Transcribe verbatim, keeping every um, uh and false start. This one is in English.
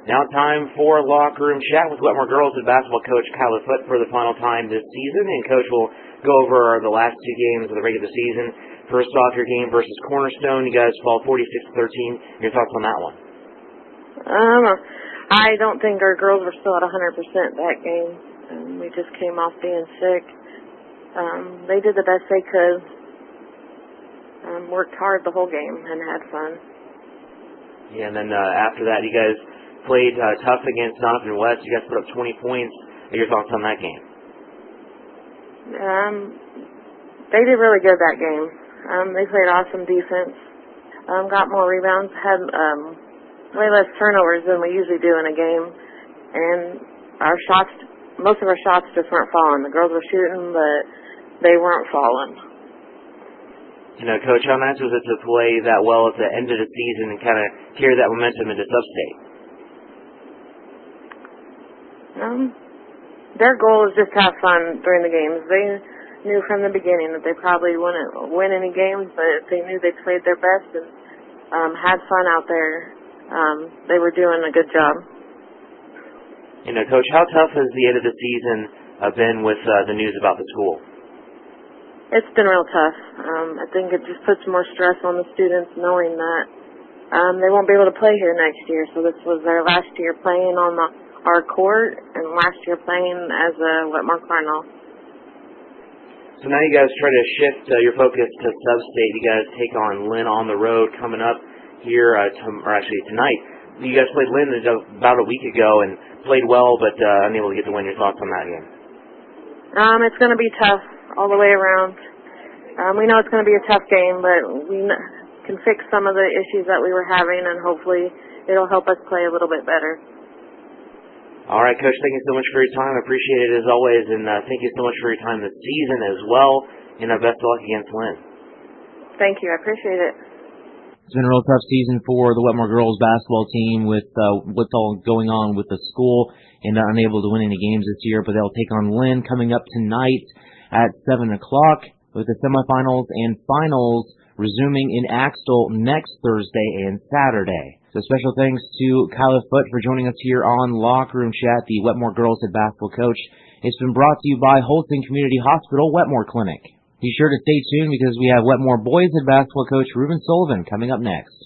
Now time for locker room chat with Wetmore Girls Head Basketball coach Kyler Foote for the final time this season. And Coach will go over the last two games of the regular season. First off, your game versus Cornerstone. You guys fall forty-six to thirteen. Your thoughts on that one? Um, I don't think our girls were still at one hundred percent that game. Um, we just came off being sick. Um, they did the best they could. Um, worked hard the whole game and had fun. Yeah, and then uh, after that, you guys played uh, tough against Donovan West. You guys put up twenty points. What are your thoughts on that game? Um, they did really good that game. Um, they played awesome defense. Um, got more rebounds. Had um, way less turnovers than we usually do in a game. And our shots, most of our shots just weren't falling. The girls were shooting, but they weren't falling. You know, Coach, how nice was it to play that well at the end of the season and kind of carry that momentum into Sub-State? Um, their goal is just to have fun during the games. They knew from the beginning that they probably wouldn't win any games, but they knew they played their best and um, had fun out there. Um, they were doing a good job. You know, Coach, how tough has the end of the season uh, been with uh, the news about the school? It's been real tough. Um, I think it just puts more stress on the students knowing that um, they won't be able to play here next year. So this was their last year playing on the our court, and last year playing as a Wetmore Cardinal. So now you guys try to shift uh, your focus to Sub-State. You guys take on Lynn on the road coming up here, uh, to, or actually tonight. You guys played Lynn about a week ago and played well, but uh, unable to get the win. Your thoughts on that game? Um, it's going to be tough all the way around. Um, we know it's going to be a tough game, but we n- can fix some of the issues that we were having, and hopefully it'll help us play a little bit better. All right, Coach, thank you so much for your time. I appreciate it as always, and uh, thank you so much for your time this season as well, and uh, best of luck against Lynn. Thank you. I appreciate it. It's been a real tough season for the Wetmore girls basketball team with uh, what's all going on with the school and uh, unable to win any games this year, but they'll take on Lynn coming up tonight at seven o'clock with the semifinals and finals resuming in Axtell next Thursday and Saturday. So special thanks to Kyler Foote for joining us here on Locker Room Chat, the Wetmore Girls Head Basketball coach. It's been brought to you by Holston Community Hospital Wetmore Clinic. Be sure to stay tuned because we have Wetmore Boys Head Basketball coach Ruben Sullivan coming up next.